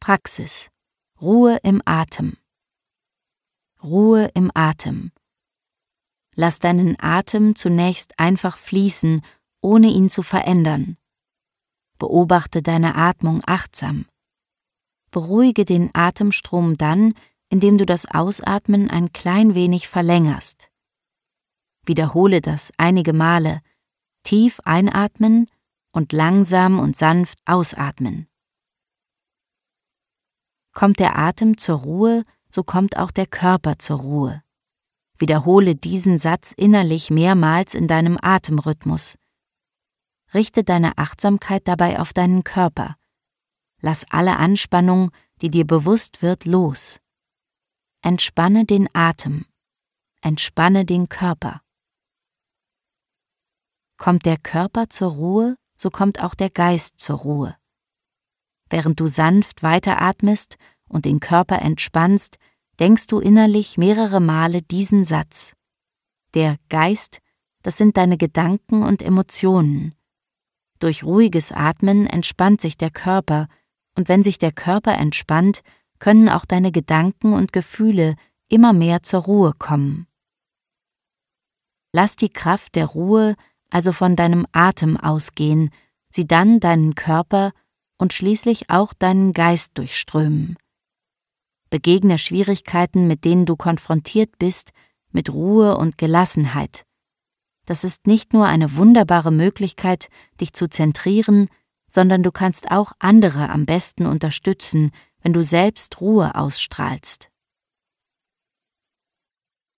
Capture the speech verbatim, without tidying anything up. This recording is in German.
Praxis. Ruhe im Atem. Ruhe im Atem. Lass deinen Atem zunächst einfach fließen, ohne ihn zu verändern. Beobachte deine Atmung achtsam. Beruhige den Atemstrom dann, indem du das Ausatmen ein klein wenig verlängerst. Wiederhole das einige Male. Tief einatmen und langsam und sanft ausatmen. Kommt der Atem zur Ruhe, so kommt auch der Körper zur Ruhe. Wiederhole diesen Satz innerlich mehrmals in deinem Atemrhythmus. Richte deine Achtsamkeit dabei auf deinen Körper. Lass alle Anspannung, die dir bewusst wird, los. Entspanne den Atem. Entspanne den Körper. Kommt der Körper zur Ruhe, so kommt auch der Geist zur Ruhe. Während du sanft weiteratmest und den Körper entspannst, denkst du innerlich mehrere Male diesen Satz. Der Geist, das sind deine Gedanken und Emotionen. Durch ruhiges Atmen entspannt sich der Körper, und wenn sich der Körper entspannt, können auch deine Gedanken und Gefühle immer mehr zur Ruhe kommen. Lass die Kraft der Ruhe also von deinem Atem ausgehen, sie dann deinen Körper und schließlich auch deinen Geist durchströmen. Begegne Schwierigkeiten, mit denen du konfrontiert bist, mit Ruhe und Gelassenheit. Das ist nicht nur eine wunderbare Möglichkeit, dich zu zentrieren, sondern du kannst auch andere am besten unterstützen, wenn du selbst Ruhe ausstrahlst.